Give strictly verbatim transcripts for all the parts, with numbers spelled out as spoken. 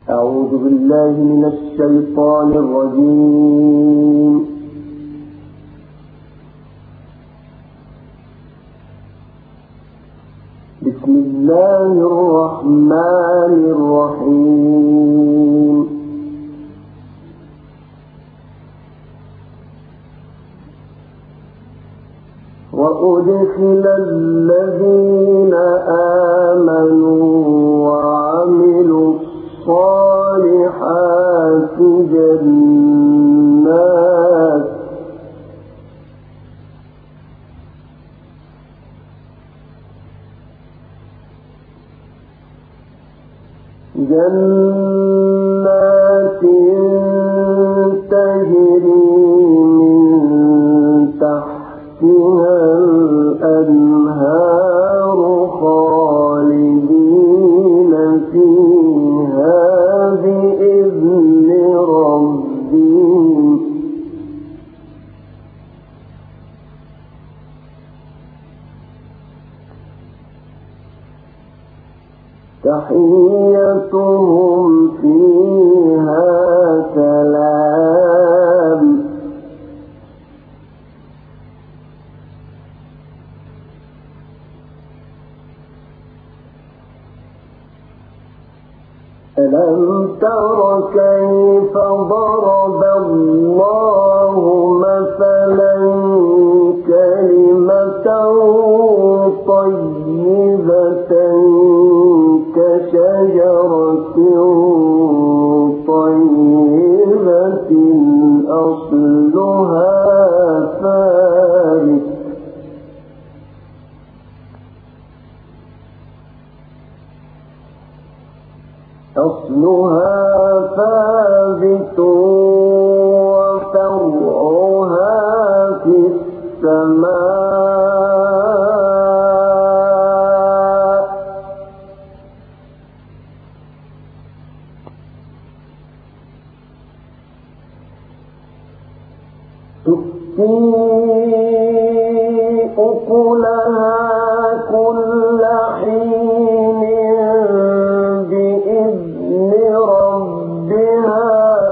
أعوذ بالله من الشيطان الرجيم. بسم الله الرحمن الرحيم. وأدخل الذين آمنوا وعملوا الصالحات جنات جنات تجري من تحتها الأنهار خالدين فيها بإذن ربهم تحيتهم فيها سلام ألم تر كيف ضرب الله مثلا كلمة طيبة كشجرة طيبة أصلها ثابت أصلها ثابت وفرعها في السماء تؤتي أكلها كل حين بإذن ربها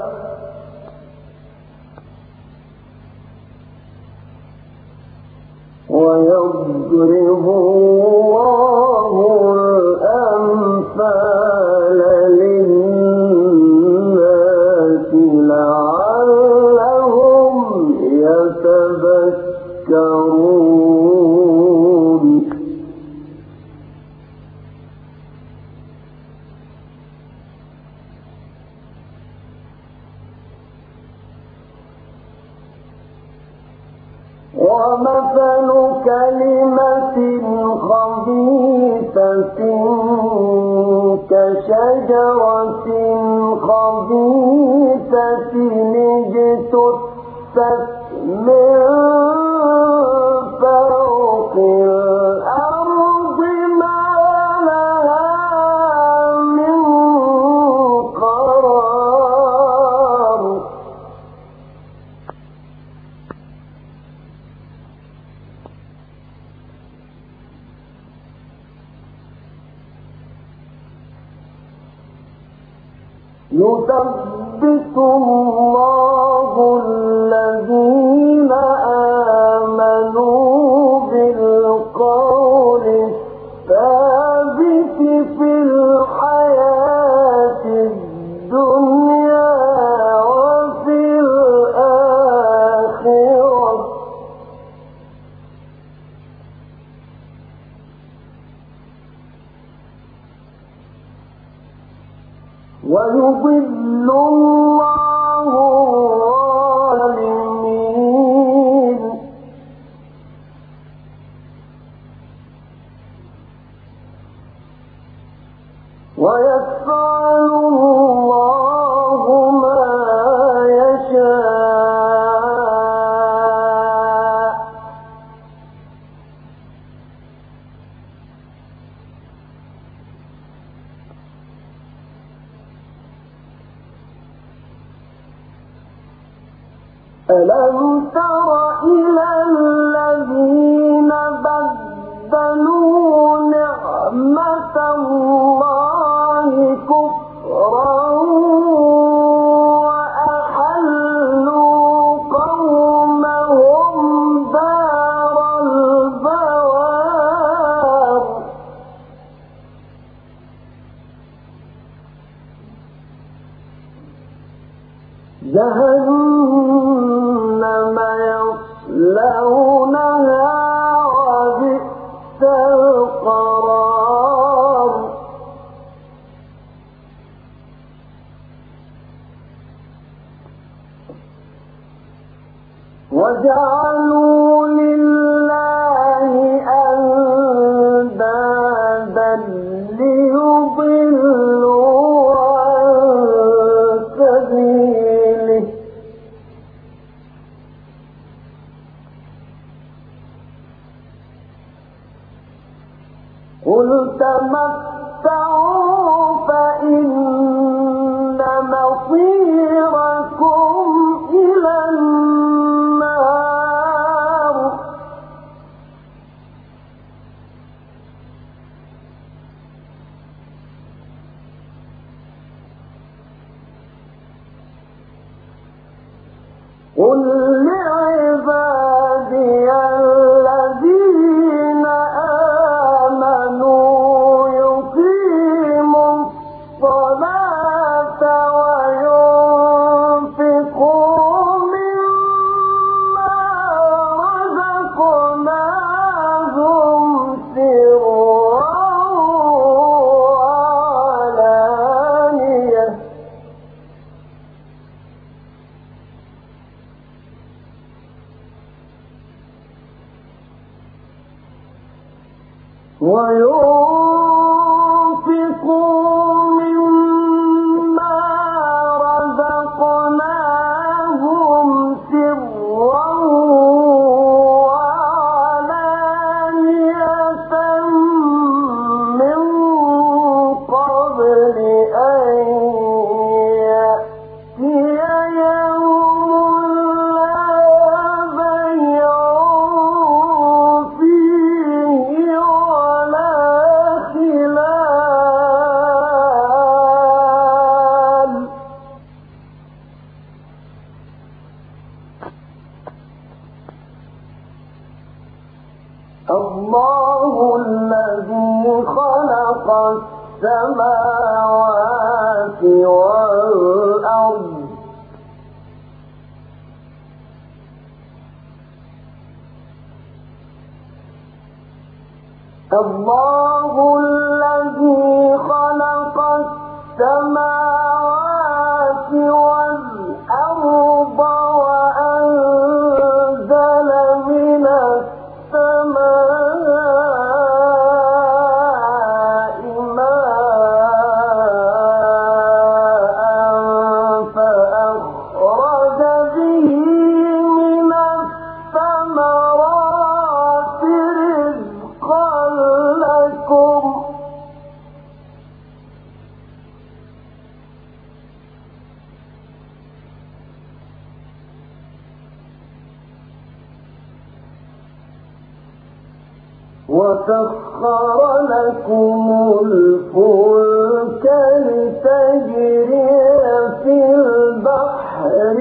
ويضرب الله الأمثال للناس لعلهم يتذكرون. ومثل كلمة خبيثة كشجرة خبيثة اجتثت من فوق الأرض ما لها من قرار يثبت الله الذين آمنوا بالقول الثابت في الحياة الدنيا وفي الآخرة ويضل الله الظالمين ويفعل الله ما يشاء. ألم تر إلى الذين بدلوا نعمة الله كفرا جهنم يصلونها وبئس القرار وجعلوا لله أندادا ليضلوا عن سبيله قل تمتعوا فإن مصيركم إلى النار قل لعبادي الذين آمنوا يقيموا الصلاة وينفقوا مما رزقناهم سرا وعلانية وينفقوا مما رزقناهم سرا وعلانية من قبل أن يأتي يوم لا بيع فيه ولا خلال الله الذي خلق السماوات والأرض الله الذي خلق السماوات والأرض وأنزل من السماء ماء فأخرج به من الثمرات رزقا لكم وسخر لكم الفلك لتجري في البحر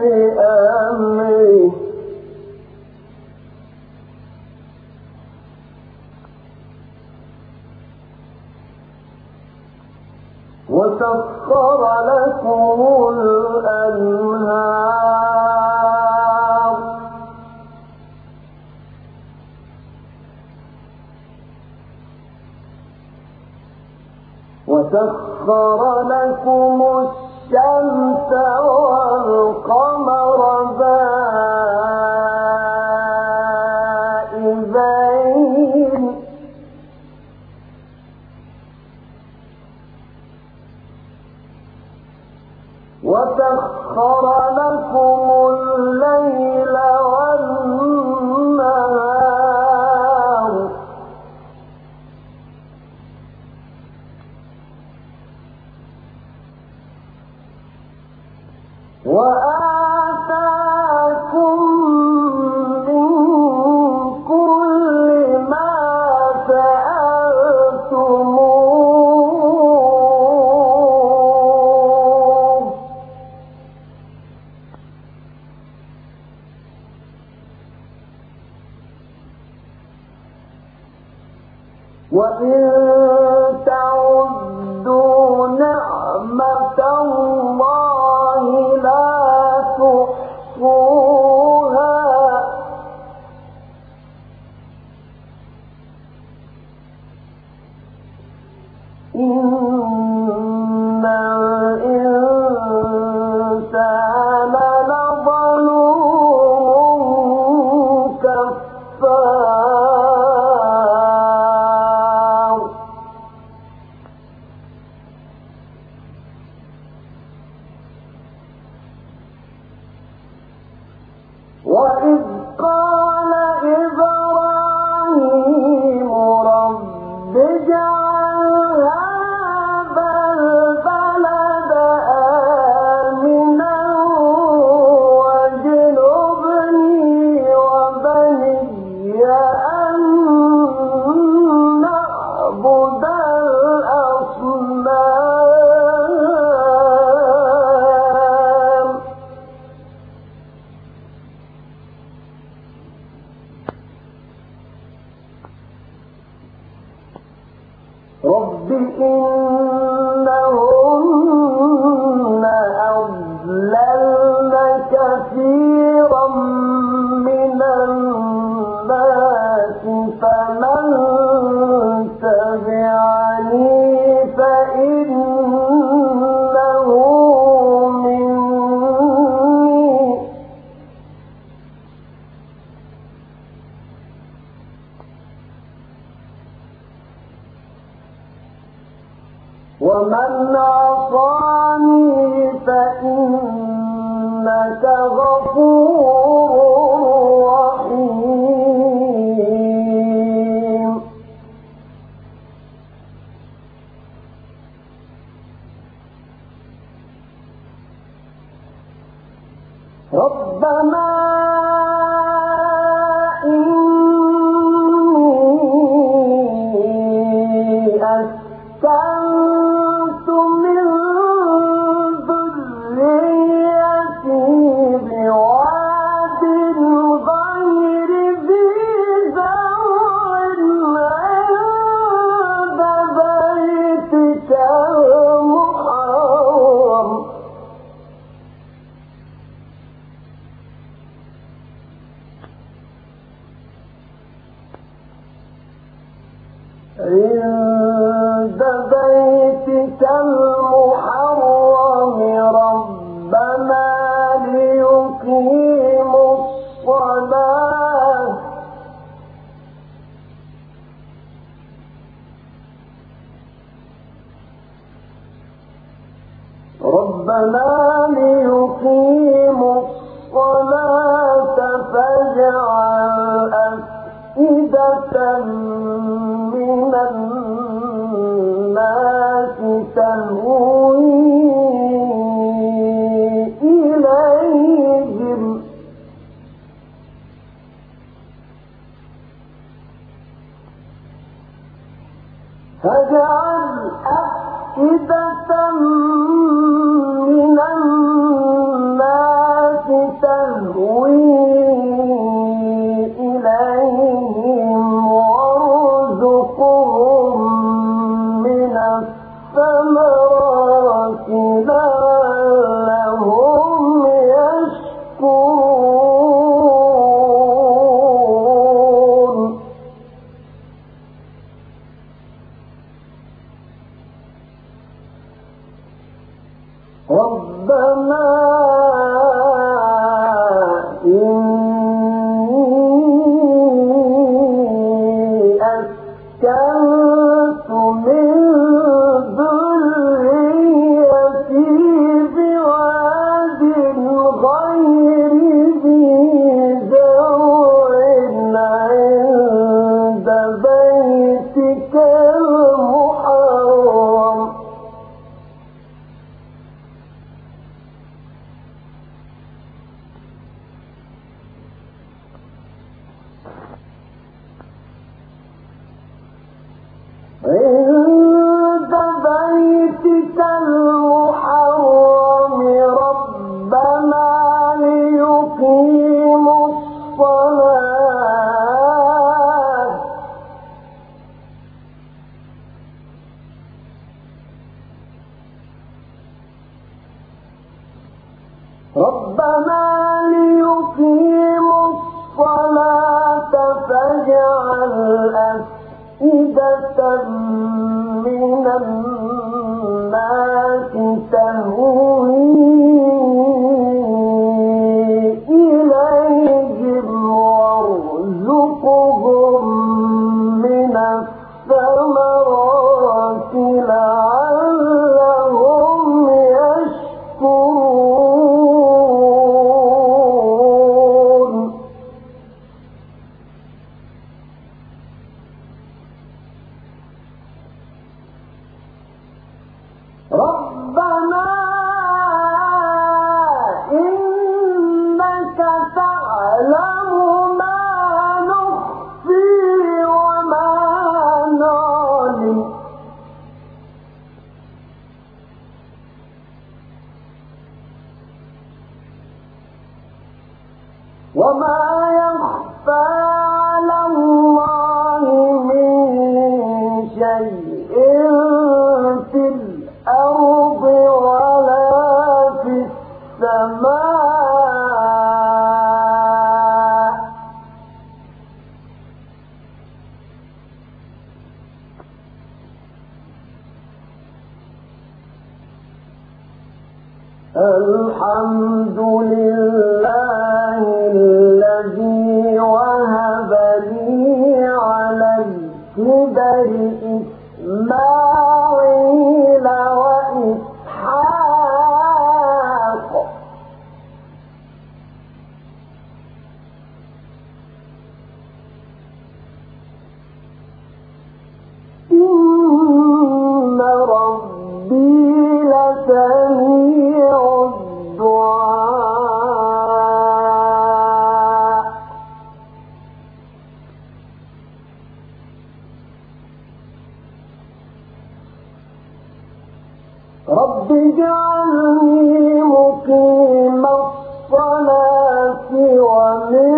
بأمره وسخر لكم الأنهار وسخر لكم الشمس والقمر دائبين وسخر لكم الليل والنهار وآتاكم من كل ما سألتموه وإن تعدوا نعمة الله لا وإذ قال إبراهيم رب اجعل هذا البلد آمنا واجنبني وبني أن نعبد الأصنام رب إنهن أضللن كثيرا من الناس فمن تبعني فإنه مني ومن عصاني فإنك غفور رحيم ربنا إني أسكنت من ذريتي بواد غير ذي زرع عند بيتك المحرم عند بيتك المحرم ربنا ليقيموا الصلاة ربنا ليقيموا الصلاة فاجعل أفئدة من الناس تهوي إليهم فاجعل أفئدة من الناس تهوي إليهم وارزقهم من الثمرات لعلهم يشكرون ربنا إني أسكنت من ذريتي بواد غير ذي زرع عند بيتك المحرم عند بيتك المحرم ربنا ليقيموا الصلاة ربنا ليقيموا الصلاة فاجعل أفئدة من الناس تهوي إليهم وارزقهم من الثمرات لعلهم يشكرون وما يخفى على الله من شيء في الأرض ولا في السماء الحمد لله الذي وهب لي على الكبر إسماعيل وإسحاق إن ربي لسميع الدعاء رب اجعلني مقيم الصلاة ومن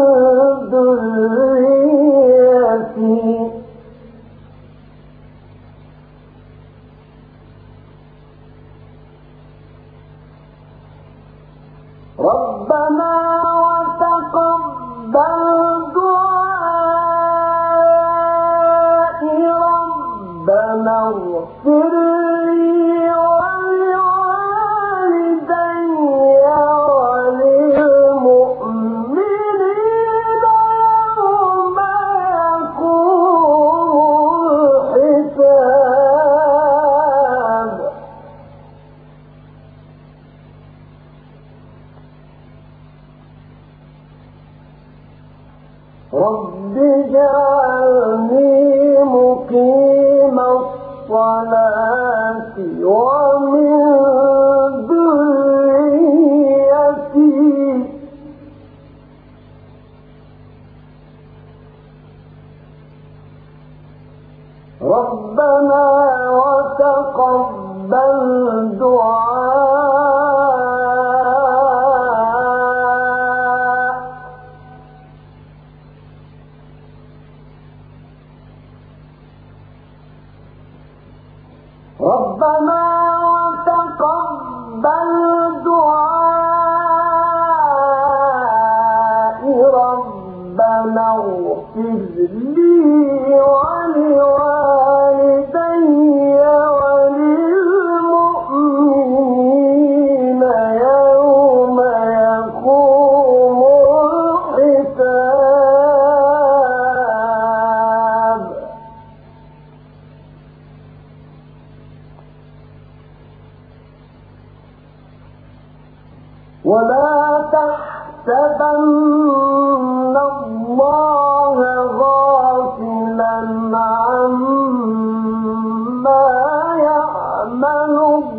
ذريتي ربنا وتقبل دعائي ربنا اغفر لي ولوالدي وللمؤمنين يوم يقوم الحساب رب اجعلني مقيم الصلاة ومن ذريتي ربنا وتقبل دعاء ربنا وتقبل دعائي ربنا اغفر لي ولوالدي وللمؤمنين يوم يقوم الحساب ولا تحسبن الله غافلا عما يعمل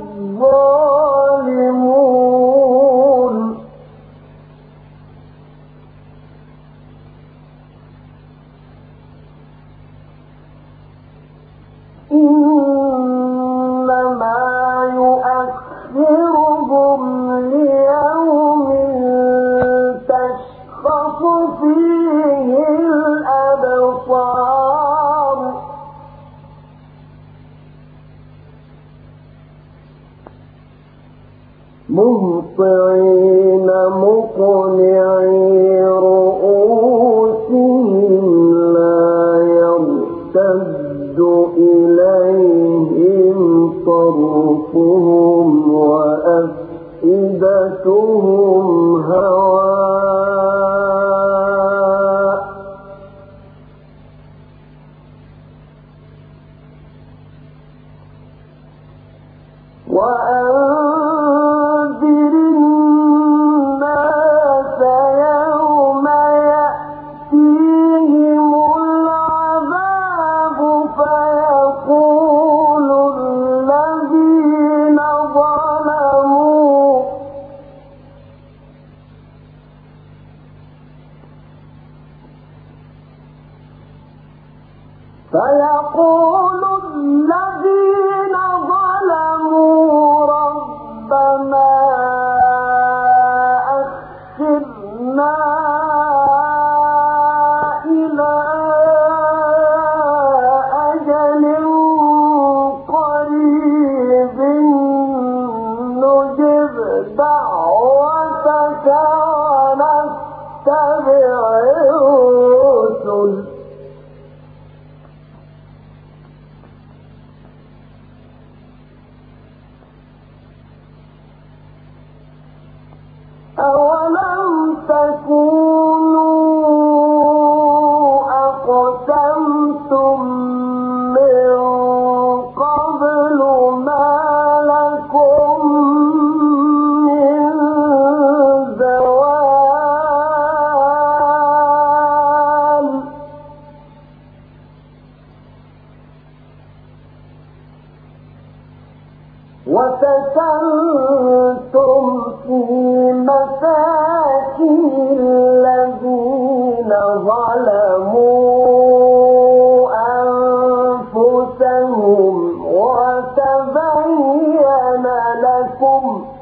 الظالمون إنما يؤخرهم ليوم تشخص فيه الأبصار مهطعين مقنعي رؤوسهم لا يرتد إليهم طرفهم وأفئدتهم هواء وأنذر الناس يوم يأتيهم العذاب فيقول الذين ظلموا دعوتك ونتبع الرسل أولم تكونوا أقسمتم من قبل ما لكم من زوال وسكنتم في مساكن الذين ظلموا أنفسهم وتبين لكم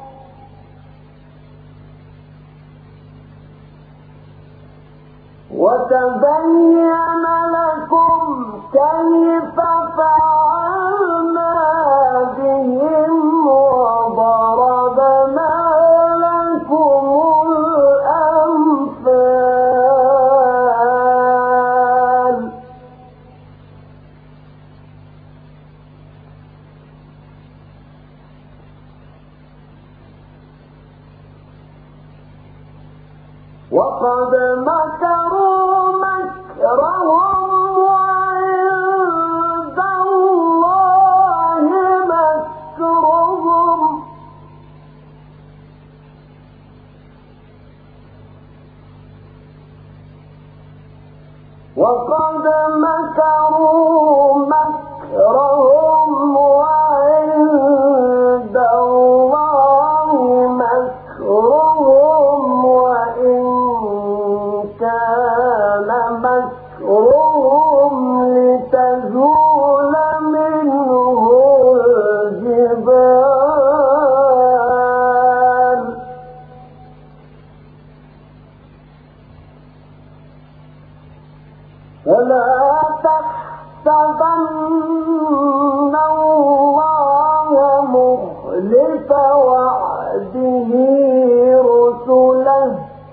وتبين لكم كيف فعلنا بهم وضربنا لكم الأمثال وقد مكروا مكرهم وعند الله مكرهم وقد مكروا مكرهم وعند الله مكرهم وإن كان مكرهم لتزول منه الجبال فلا تحسبن الله مخلف وعده رسله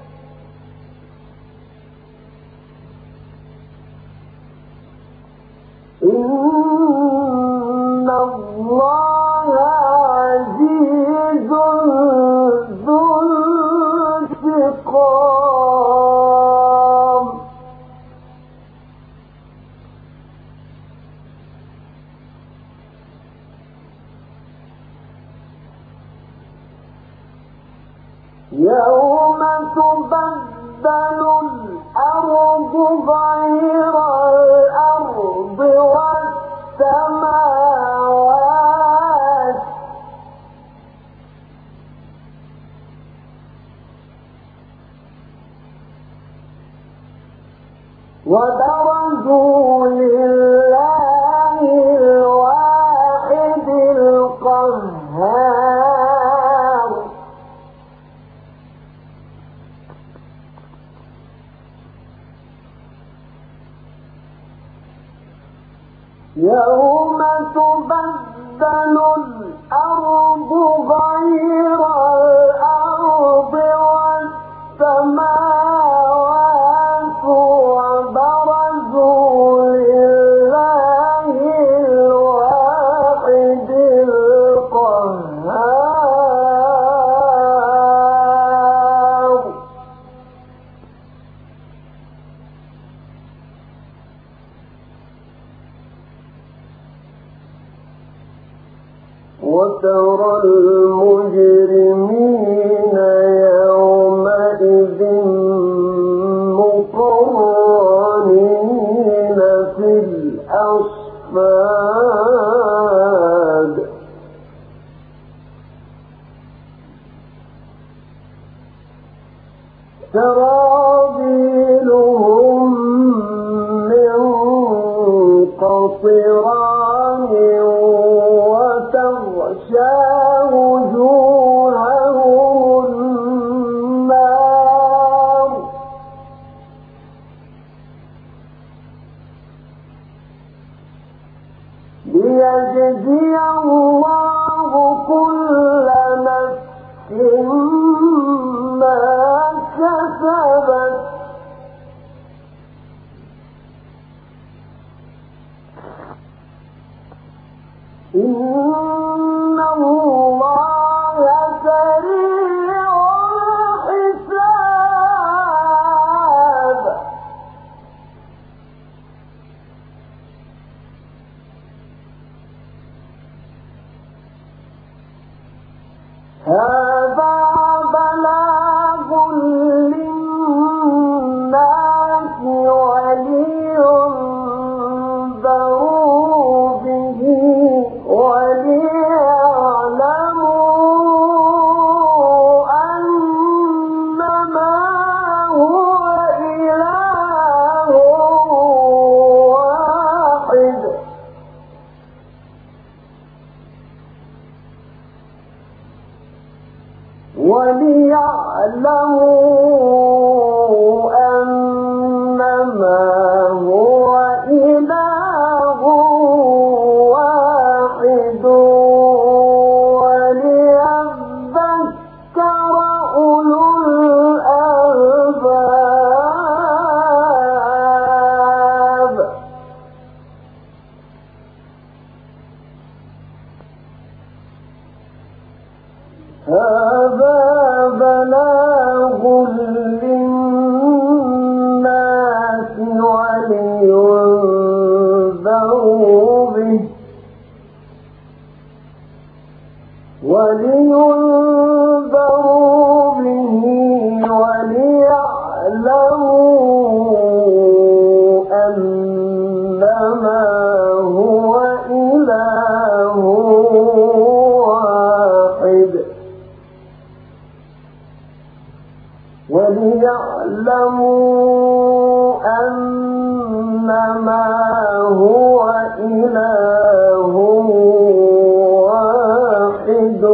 إن الله عزيز ذو انتقام يوم تبدل الأرض غير الأرض والسماوات وبرزوا لله الواحد القهار يوم تبدل الأرض غير الأرض والسماوات وبرزوا لله الواحد القهار وترى المجرمين يومئذ مقرنين في الأصفاد سرابيلهم من قطران وتغشى وجوههم النار ليجزي الله كل نفس كسبت إن الله سريع الحساب هذا بلاغ للناس ولينذروا به وليعلموا أنما هو إله واحد وليعلموا أنما هو إله واحد وليذكر أولو الألباب هذا بلاغ للناس ولينذروا به ولينذروا به وليعلموا أنما هو إله واحد وليعلموا أنما هو إله واحد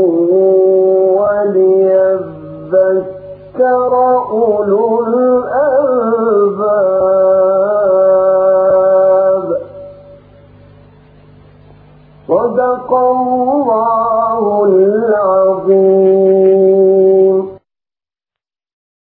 وليذكر أولو الألباب